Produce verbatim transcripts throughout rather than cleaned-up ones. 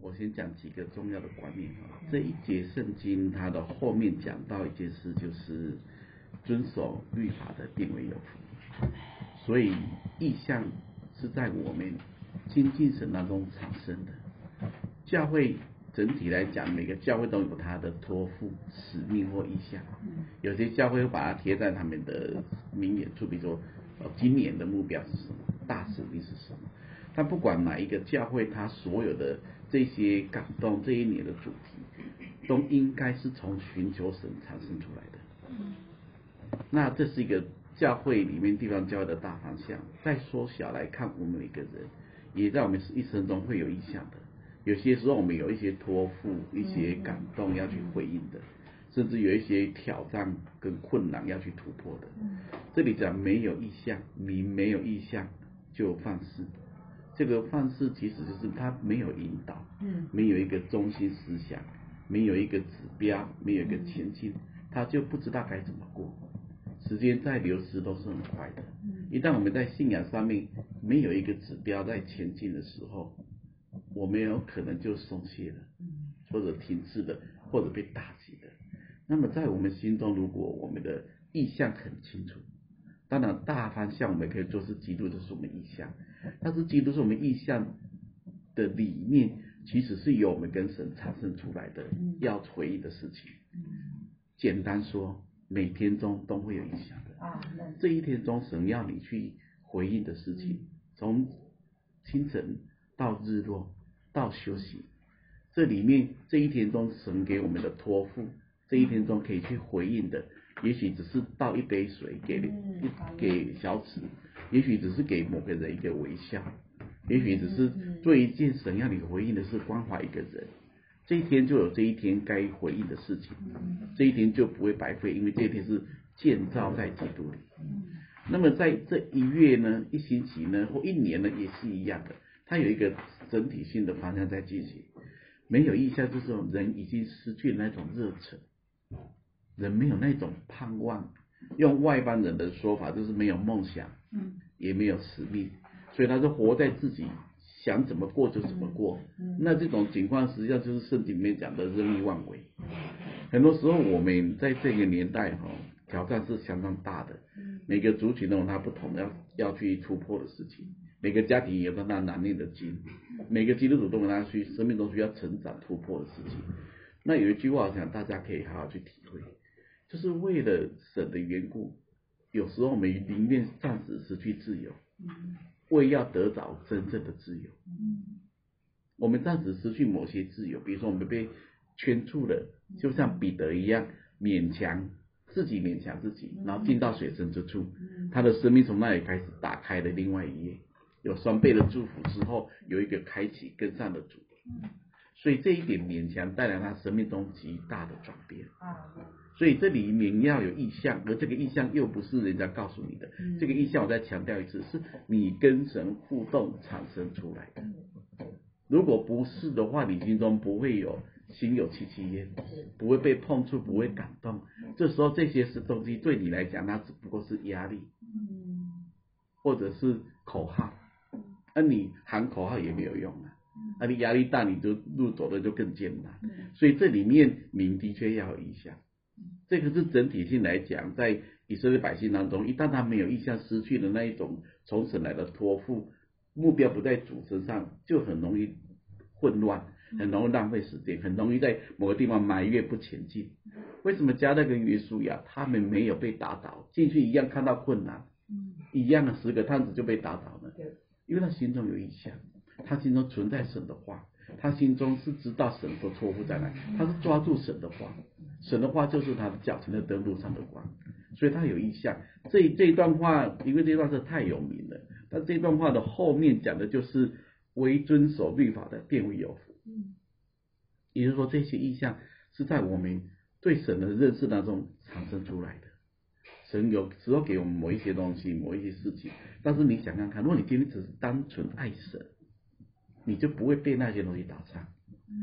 我先讲几个重要的观念哈。这一节圣经它的后面讲到一件事，就是遵守律法的定为有福。所以意象是在我们亲近神当中产生的。教会整体来讲，每个教会都有它的托付、使命或意向。有些教会会把它贴在他们的明眼处，比如说，呃，今年的目标是什么，大使命是什么。但不管哪一个教会，它所有的这些感动，这一年的主题，都应该是从寻求神产生出来的。那这是一个教会里面地方教会的大方向。再缩小来看，我们每个人也在我们一生中会有意向的。有些时候我们有一些托付、一些感动要去回应的，甚至有一些挑战跟困难要去突破的。这里讲没有意向，你没有意向就放肆。这个放肆其实就是他没有引导，没有一个中心思想，没有一个指标，没有一个前进，他就不知道该怎么过。时间在流失都是很快的。一旦我们在信仰上面没有一个指标在前进的时候，我们有可能就松懈了，或者停滞了，或者被打击了。那么在我们心中，如果我们的意向很清楚，当然大方向我们可以说是基督就是我们意向，但是基督是我们意向的理念，其实是由我们跟神产生出来的要回应的事情。简单说，每天中都会有意向的。这一天中神要你去回应的事情，从清晨到日落到休息，这里面这一天中神给我们的托付，这一天中可以去回应的，也许只是倒一杯水给给小子，也许只是给某个人一个微笑，也许只是做一件神要你回应的是关怀一个人。这一天就有这一天该回应的事情，这一天就不会白费，因为这一天是建造在基督里。那么在这一月呢，一星期呢，或一年呢，也是一样的，它有一个整体性的方向在进行。没有意向，就是人已经失去那种热忱，人没有那种盼望。用外邦人的说法，就是没有梦想，也没有使命，所以他是活在自己想怎么过就怎么过。那这种情况实际上就是圣经里面讲的任意妄为。很多时候我们在这个年代哈，挑战是相当大的。每个族群都有它不同的要要去突破的事情，每个家庭也有它难念的经，每个基督徒都有他去生命中需要成长突破的事情。那有一句话，我想大家可以好好去体会，就是为了神的缘故，有时候我们宁愿暂时失去自由，为要得着真正的自由。我们暂时失去某些自由，比如说我们被圈住了，就像彼得一样，勉强自己勉强自己，然后进到水深之处，他的生命从那里开始打开了另外一页，有双倍的祝福之后，有一个开启跟上的主。所以这一点勉强带来他生命中极大的转变。所以这里面要有意向，而这个意向又不是人家告诉你的，这个意向我再强调一次，是你跟神互动产生出来的。如果不是的话，你心中不会有心有戚戚焉，不会被碰触，不会感动。这时候这些是东西对你来讲，它只不过是压力，或者是口号。那、啊、你喊口号也没有用啊，那、啊、你压力大，你就路走的就更艰难。所以这里面你的确要有意向，这个是整体性来讲，在以色列百姓当中，一旦他没有意向，失去了那一种从神来的托付，目标不在主身上，就很容易混乱，很容易浪费时间，很容易在某个地方埋怨不前进。为什么加勒跟约书亚他们没有被打倒，进去一样看到困难，一样的十个探子就被打倒呢？因为他心中有意向，他心中存在神的话，他心中是知道神的托付在哪里，他是抓住神的话，神的话就是他的脚前的灯，路上的光，所以他有意向。这这一段话，因为这段是太有名了，但这段话的后面讲的就是为遵守律法的便为有福。也就是说，这些意向是在我们对神的认识当中产生出来的。神有时候给我们某一些东西，某一些事情，但是你想看看，如果你今天只是单纯爱神，你就不会被那些东西打伤。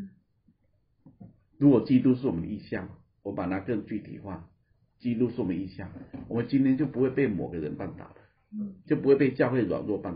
如果基督是我们的意向，我把它更具体化，基督是我们意向，我们今天就不会被某个人绊倒了，就不会被教会软弱绊倒了，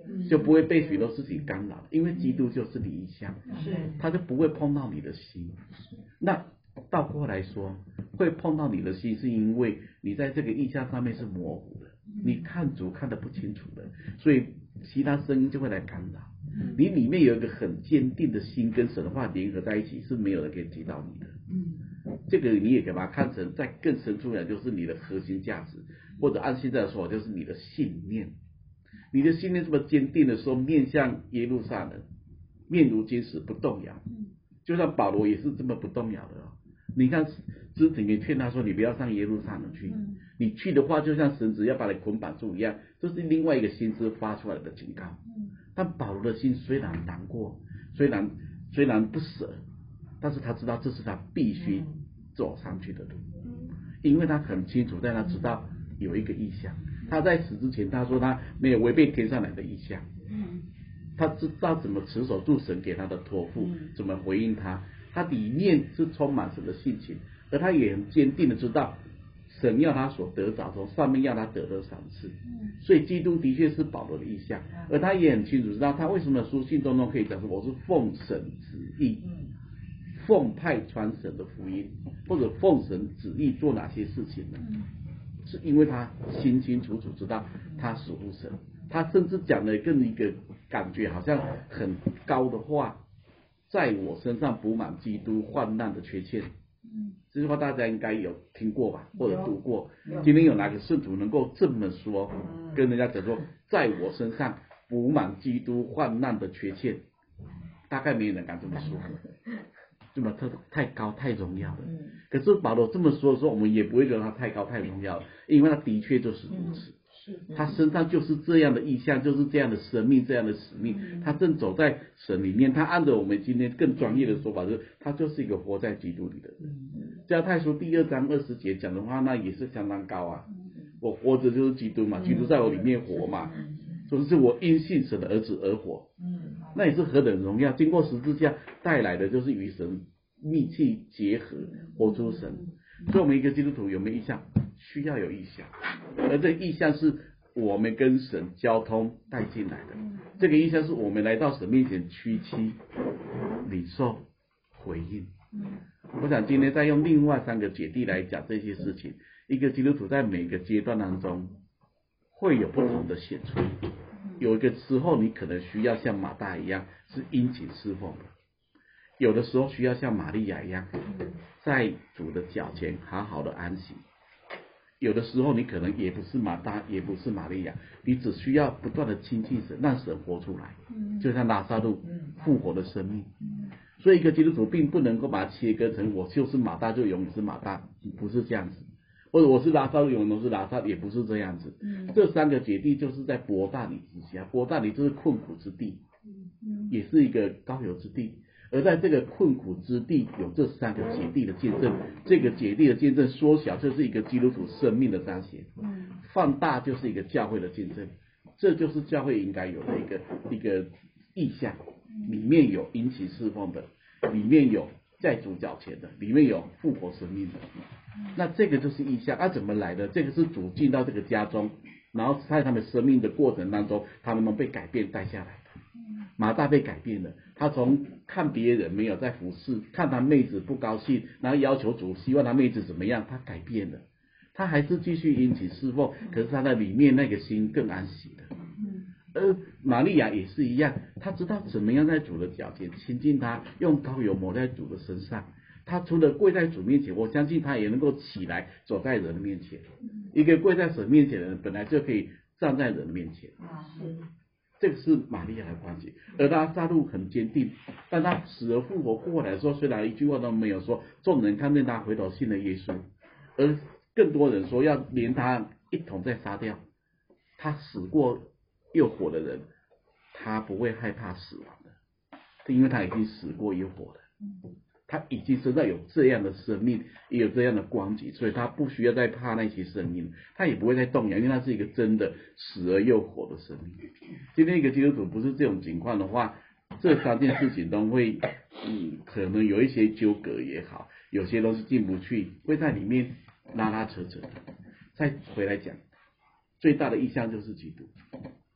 就不会被许多事情干扰，因为基督就是你意象， 是， 他就不会碰到你的心。那倒过来说，会碰到你的心，是因为你在这个意象上面是模糊的，你看主看得不清楚的，所以其他声音就会来干扰。你里面有一个很坚定的心跟神的话联合在一起，是没有人可以击倒你的。嗯，这个你也可以把它看成在更深处来，就是你的核心价值，或者按现在的说法，就是你的信念。你的信念这么坚定的时候，面向耶路撒冷，面如金石不动摇。就像保罗也是这么不动摇的哦。你看肢体也劝他说，你不要上耶路撒冷去，你去的话就像绳子要把你捆绑住一样，这是另外一个心思发出来的警告。但保罗的心虽然难过，虽然虽然不舍，但是他知道这是他必须走上去的路，因为他很清楚，但他知道有一个意向。他在死之前他说他没有违背天上来的意向，他知道怎么持守住神给他的托付，怎么回应他，他里面是充满神的性情，而他也很坚定的知道神要他所得着，从上面要他得的赏赐。所以基督的确是保罗的意象，而他也很清楚知道他为什么书信当中可以讲说我是奉神旨意，奉派传神的福音，或者奉神旨意做哪些事情呢？是因为他清清楚楚知道他属乎神。他甚至讲了更一个感觉好像很高的话，在我身上补满基督患难的缺欠。这句话大家应该有听过吧，或者读过。今天有哪个圣徒能够这么说，跟人家讲说，在我身上补满基督患难的缺欠？大概没有人敢这么说，这么特太高太荣耀了。可是保罗这么说的时候，我们也不会觉得他太高太荣耀了，因为他的确就是如此。他身上就是这样的意象，就是这样的生命，这样的使命。他正走在神里面，他按照我们今天更专业的说法，就是他就是一个活在基督里的人。加太书第二章二十节讲的话，那也是相当高啊。我活着就是基督嘛，基督在我里面活嘛，所以是我因信神的儿子而活。那也是何等荣耀！经过十字架带来的就是与神密切结合，活出神。所以我们一个基督徒有没有意向？需要有意向，而这意向是我们跟神交通带进来的。这个意向是我们来到神面前屈膝领受回应。我想今天再用另外三个姐弟来讲这些事情。一个基督徒在每个阶段当中会有不同的显出，有一个时候你可能需要像马大一样是殷勤侍奉的，有的时候需要像玛利亚一样在主的脚前好好的安息，有的时候你可能也不是马大也不是玛利亚，你只需要不断的亲近神，让神活出来，就像拉萨路复活的生命。所以一个基督徒并不能够把它切割成我就是马大就永远是马大，不是这样子，或者我是拉萨路永远都是拉萨，也不是这样子。这三个姐弟就是在伯大尼之下，伯大尼就是困苦之地，也是一个高油之地。而在这个困苦之地有这三个姐弟的见证，这个姐弟的见证缩小就是一个基督徒生命的彰显，放大就是一个教会的见证。这就是教会应该有的一个一个意象，里面有殷勤侍奉的，里面有在主脚前的，里面有复活生命的。那这个就是意象，那、啊、怎么来的？这个是主进到这个家中，然后在他们生命的过程当中，他们能被改变带下来的。马大被改变了，他从看别人没有在服侍，看他妹子不高兴，然后要求主希望他妹子怎么样，他改变了，他还是继续殷勤侍奉，可是他的里面那个心更安息了。而玛利亚也是一样，他知道怎么样在主的脚前亲近他，用膏油抹在主的身上。他除了跪在主面前，我相信他也能够起来走在人的面前。一个跪在神面前的人，本来就可以站在人的面前。这个是玛利亚的关系，而拉撒路很坚定，但他死而复活过来的时候，虽然一句话都没有说，众人看见他回头信了耶稣，而更多人说要连他一同再杀掉。他死过又活的人，他不会害怕死亡的，因为他已经死过又活了，他已经身上有这样的生命，也有这样的光景，所以他不需要再怕那些声音，他也不会再动摇，因为他是一个真的死而又活的生命。今天一个基督徒不是这种情况的话，这三件事情都会嗯，可能有一些纠葛也好，有些东西进不去，会在里面拉拉扯扯。再回来讲，最大的意象就是基督。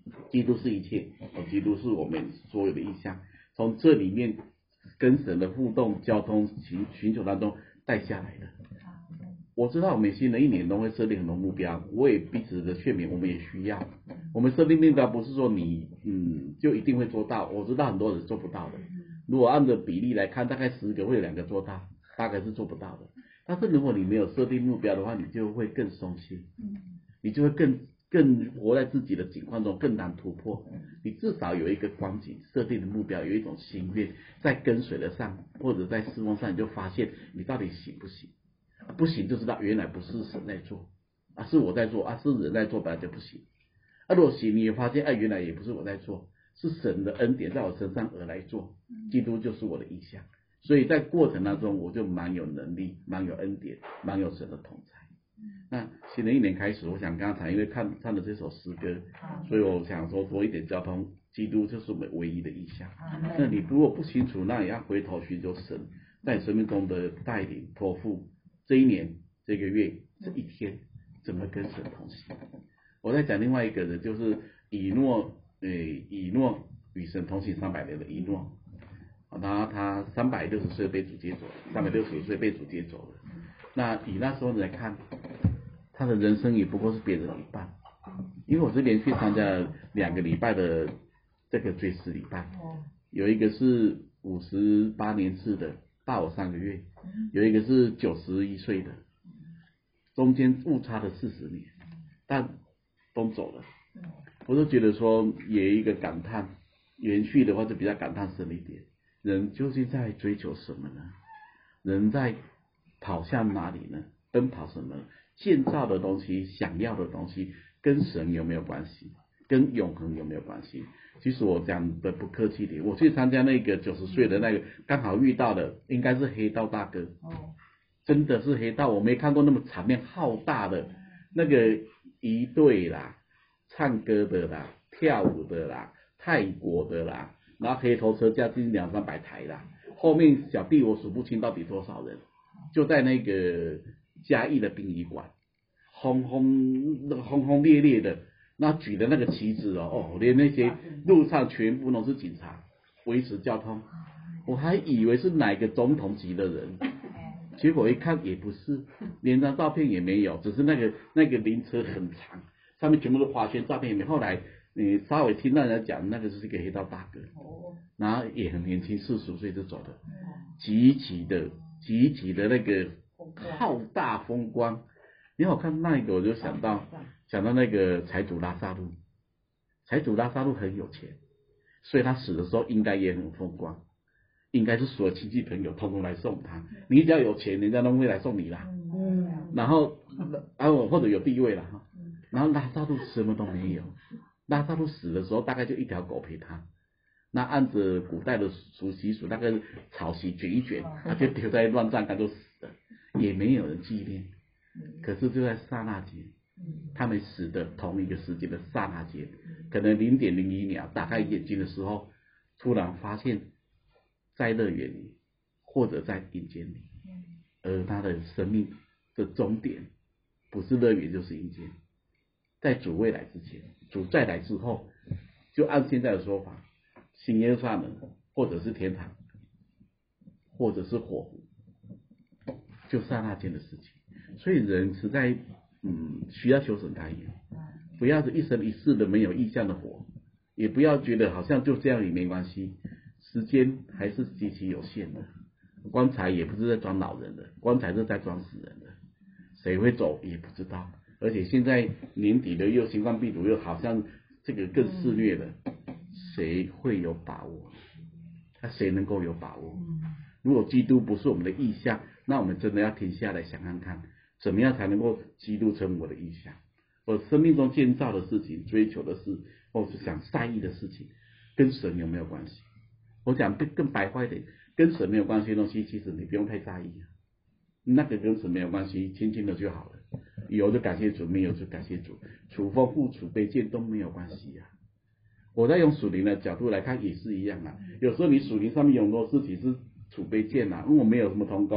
基督是一切，哦，基督是我们所有的意向，从这里面跟神的互动、交通、寻寻求当中带下来的。我知道我们新的一年都会设定很多目标，我也彼此的劝勉，我们也需要。我们设定目标不是说你嗯就一定会做到，我知道很多人做不到的。如果按照比例来看，大概十个会有两个做到，大概是做不到的。但是如果你没有设定目标的话，你就会更松懈，你就会更更活在自己的境况中，更难突破。你至少有一个光景设定的目标，有一种心愿，在跟随的上或者在侍奉上，你就发现你到底行不行。不行就知道原来不是神在做啊，是我在做啊，是人在做，本来就不行。啊，如果行你也发现，哎、啊，原来也不是我在做，是神的恩典在我身上而来做，基督就是我的意向。所以在过程当中，我就蛮有能力，蛮有恩典，蛮有神的同在。那新的一年开始，我想刚才因为看唱的这首诗歌，所以我想说多一点交通，基督就是我们唯一的意向。那你如果不清楚，那也要回头寻求神在你生命中的带领托付。这一年、这个月、这一天，怎么跟神同行？我在讲另外一个人，就是以诺，呃，以诺与神同行三百年的以诺，然后他三百六十岁被主接走了，三百六十岁被主接走了。那以那时候来看，他的人生也不过是别人一半，因为我是连续参加了两个礼拜的这个追思礼拜，有一个是五十八年次的，大我三个月。有一个是九十一岁的，中间误差了四十年，但都走了。我就觉得说，也一个感叹，延续的话就比较感叹深一点。人究竟在追求什么呢？人在跑向哪里呢？奔跑什么？建造的东西，想要的东西，跟神有没有关系？跟永恒有没有关系？其实我讲的不客气点，我去参加那个九十岁的那个，刚好遇到的应该是黑道大哥，哦，真的是黑道，我没看过那么场面浩大的，那个一队啦，唱歌的啦，跳舞的啦，泰国的啦，然后黑头车将近两三百台啦，后面小弟我数不清到底多少人，就在那个嘉义的殡仪馆，轰轰轰轰烈烈的。那举的那个旗子哦，哦，连那些路上全部都是警察维持交通，我还以为是哪个总统级的人，结果一看也不是，连张照片也没有，只是那个那个灵车很长，上面全部都花圈，照片也没有。后来你稍微听到人家讲，那个就是一个黑道大哥，然后也很年轻，四十岁就走了，极其的极其的那个浩大风光。因为我看那一个，我就想到想到那个财主拉萨路，财主拉萨路很有钱，所以他死的时候应该也很风光，应该是所有亲戚朋友通通来送他。你只要有钱，人家都会来送你啦。嗯，然后然后或者有地位啦哈。然后拉萨路什么都没有，拉萨路死的时候大概就一条狗陪他。那按着古代的俗习俗，那个草席卷一卷，他就丢在乱葬岗就死了，也没有人纪念。可是就在刹那间，他们死的同一个时间的刹那间，可能零点零一秒，打开眼睛的时候，突然发现，在乐园里或者在阴间里，而他的生命的终点不是乐园就是阴间。在主未来之前，主再来之后，就按现在的说法，新耶路撒冷或者是天堂，或者是火湖，就刹那间的事情。所以人实在嗯需要求神开眼，不要是一生一世的没有意向的活，也不要觉得好像就这样也没关系，时间还是极其有限的，棺材也不是在装老人的，棺材是在装死人的，谁会走也不知道，而且现在年底的又新冠病毒又好像这个更肆虐了，谁会有把握？那谁能够有把握？如果基督不是我们的意向，那我们真的要停下来想看看，怎么样才能够基督成我的意向？我生命中建造的事情、追求的事，或是想在意的事情，跟神有没有关系？我讲更更白话一点，跟神没有关系的东西，其实你不用太在意，那个跟神没有关系，轻轻的就好了。有就感谢主，没有就感谢主，处丰富、处卑贱都没有关系呀、啊。我在用属灵的角度来看也是一样啊。有时候你属灵上面有很多事情是处卑贱啊，因为我没有什么同工，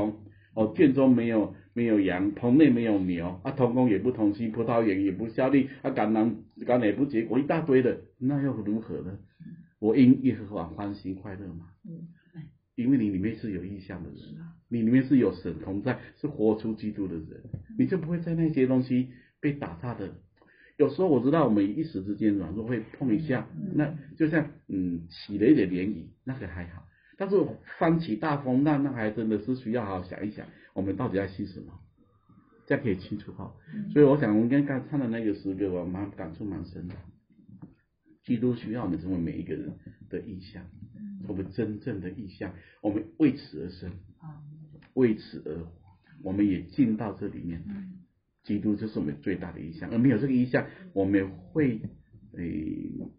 哦，卷中没有没有羊，棚内没有牛，啊，同工也不同心，葡萄园也不效力，啊，橄榄橄榄也不结果，一大堆的，那又如何呢？我因耶和华欢心快乐嘛。因为你里面是有意向的人，你里面是有神同在，是活出基督的人，你就不会在那些东西被打岔的。有时候我知道我们一时之间软弱会碰一下，那就像嗯起了一点涟漪，那个还好。但是翻起大风浪，那还真的是需要好好想一想，我们到底在信什么，这样可以清楚哈。所以我想我们刚刚唱的那个诗歌，我蛮感触蛮深的。基督需要我们成为每一个人的意向，我们真正的意向，我们为此而生，为此而活，我们也进到这里面。基督就是我们最大的意向，而没有这个意向，我们会诶、呃、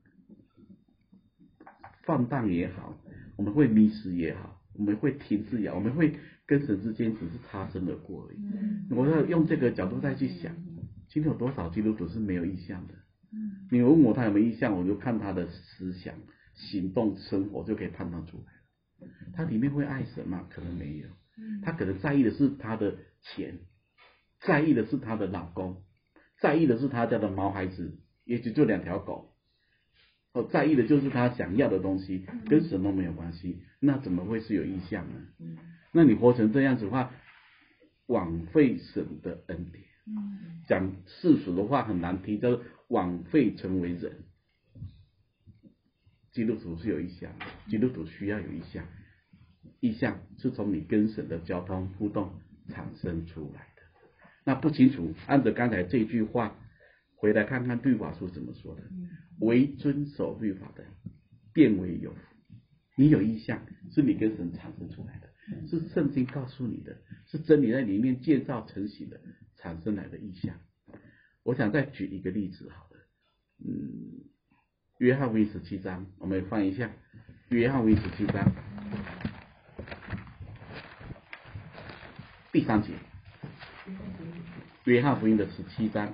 放荡也好，我们会迷失也好，我们会停滞也好，我们会跟神之间只是擦身而过而已。我要用这个角度再去想，今天有多少基督徒是没有意向的？你问我他有没有意向，我就看他的思想、行动、生活就可以判断出来。他里面会爱神吗？可能没有。他可能在意的是他的钱，在意的是他的老公，在意的是他家的毛孩子，也许就两条狗。哦，在意的就是他想要的东西，跟神都没有关系，那怎么会是有意向呢？那你活成这样子的话，枉费神的恩典。讲世俗的话很难听，叫做枉费成为人。基督徒是有意向，基督徒需要有意向，意向是从你跟神的交通互动产生出来的。那不清楚，按照刚才这句话回来看看律法书怎么说的，唯遵守律法的便为有福。你有意向是你跟神产生出来的，是圣经告诉你的，是真理在里面建造成型的产生来的意向。我想再举一个例子好了，嗯，约翰福音十七章，我们翻一下约翰福音十七章第三节，约翰福音的十七章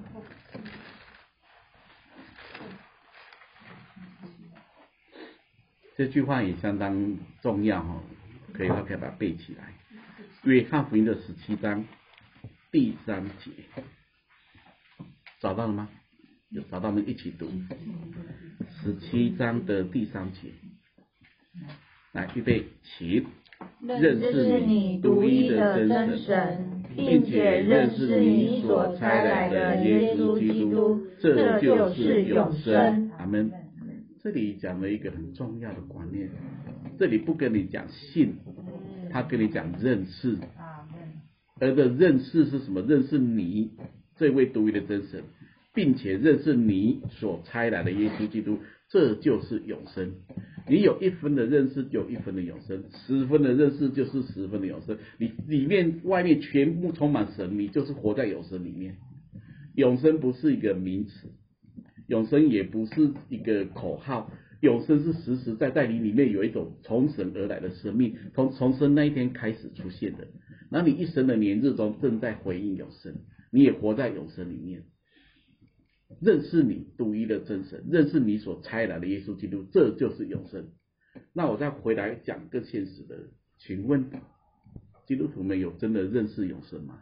这句话也相当重要哈，可以的话可以把它背起来。约翰福音的十七章第三节，找到了吗？有找到，我们一起读。十七章的第三节，来预备起。 认识你独一的真神，并且认识你所差来的耶稣基督，这就是永生。 阿们。这里讲了一个很重要的观念，这里不跟你讲信，他跟你讲认识。而的认识是什么？认识你这位独一的真神，并且认识你所差来的耶稣基督，这就是永生。你有一分的认识，就有一分的永生；十分的认识，就是十分的永生。你里面、外面全部充满神，你就是活在永生里面。永生不是一个名词，永生也不是一个口号，永生是实实在在你里面有一种从神而来的生命，从重生那一天开始出现的。那你一生的年日中正在回应永生，你也活在永生里面。认识你独一的真神，认识你所差来的耶稣基督，这就是永生。那我再回来讲更现实的，请问基督徒们有真的认识永生吗？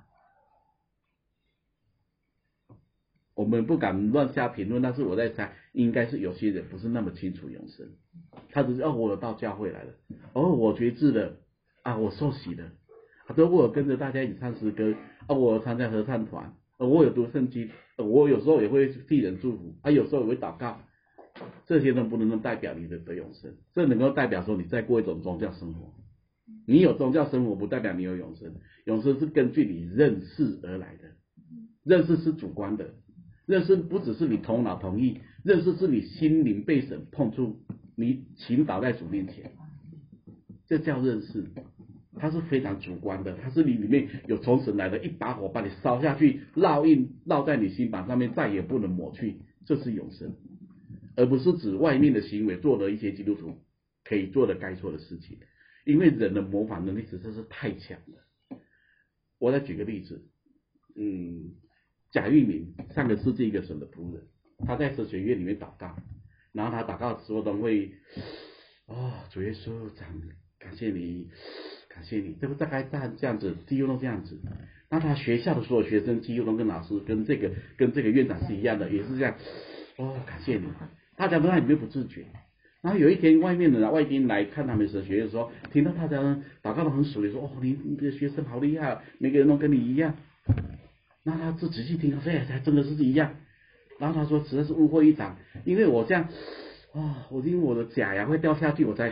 我们不敢乱下评论，但是我在猜，应该是有些人不是那么清楚永生，他只是哦，我有到教会来了，哦，我觉志了啊，我受洗了，啊，如果我跟着大家一起唱诗歌啊，我参加合唱团，啊，我有读圣经，啊，我有时候也会替人祝福啊，有时候也会祷告，这些都不能代表你的得永生，这能够代表说你在过一种宗教生活。你有宗教生活不代表你有永生，永生是根据你认识而来的，认识是主观的。认识不只是你头脑同意，认识是你心灵被神碰触，你倾倒在主面前，这叫认识。它是非常主观的，它是你里面有从神来的一把火把你烧下去，烙印烙在你心板上面，再也不能抹去，这是永生，而不是指外面的行为做了一些基督徒可以做的该做的事情，因为人的模仿能力实在是太强了。我再举个例子，嗯。贾玉明上个世纪一个神的仆人，他在神学院里面祷告，然后他祷告的时候都会，哦，主耶稣，长感谢你，感感谢你，这个大概这样这样子，几乎都这样子。那他学校的所有学生几乎都跟老师跟这个跟这个院长是一样的，也是这样。哦，感谢你，大家都在里面不自觉。然后有一天，外面的外宾来看他们神学院的时候，听到大家祷告得很熟练，说：“哦，你你的学生好厉害，每个人都跟你一样。”那他就仔细听，他说：“哎，还真的是一样。”然后他说：“实在是误会一场，因为我这样，哦，我因为我的假牙会掉下去，我才，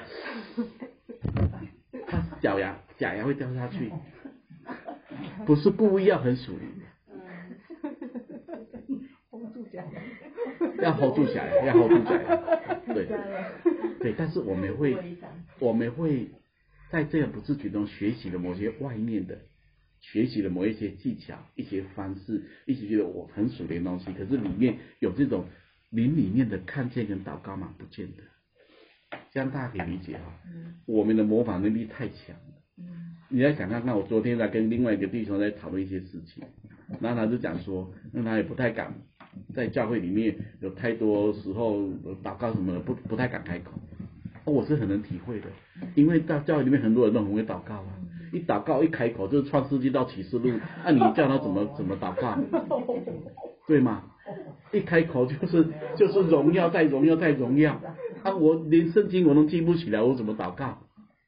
他假牙假牙会掉下去，不是故意要很熟练。” hold 住假牙， 要 hold 住假牙，要 hold 住假牙，对，对，但是我们会，我们会在这个不自觉中学习了某些外面的，学习了某一些技巧、一些方式，一直觉得我很熟练的东西，可是里面有这种灵里面的看见跟祷告嘛，不见得，这样大家可以理解哈。我们的模仿能力太强了。你要想看看，我昨天在跟另外一个弟兄在讨论一些事情，然后他就讲说，那他也不太敢在教会里面有太多时候祷告什么的，不不太敢开口。哦，我是很能体会的，因为到教会里面很多人都很会祷告啊，一祷告一开口就是创世纪到启示录，那、啊、你叫他怎么怎么祷告，对吗？一开口就是就是荣耀再荣耀再荣耀，啊，我连圣经我都记不起来，我怎么祷告？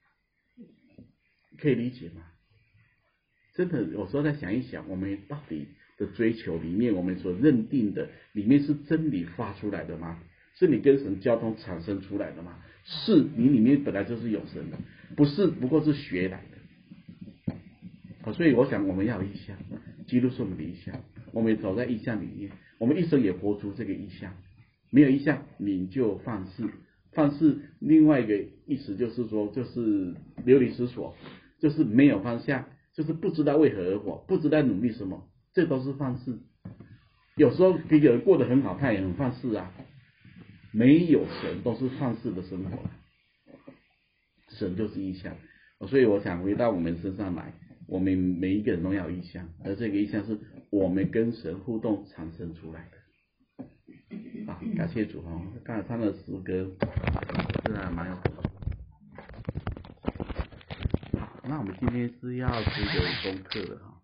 可以理解吗？真的有时候再想一想，我们到底的追求里面，我们所认定的里面是真理发出来的吗？是你跟神交通产生出来的吗？是你里面本来就是有神的，不是不过是学来的。好，所以我想我们要有意向，基督是我们的意向，我们走在意向里面，我们一生也活出这个意向。没有意向，你就放肆。放肆另外一个意思就是说，就是流离失所。就是没有方向，就是不知道为何而活，不知道努力什么，这都是放肆。有时候别人过得很好，他也很放肆啊。没有神都是放肆的生活，神就是意象。所以我想回到我们身上来，我们每一个人都要有意象，而这个意象是我们跟神互动产生出来的。啊，感谢主哦！刚才唱的诗歌，真的蛮有。那我们今天是要这个功课的哈。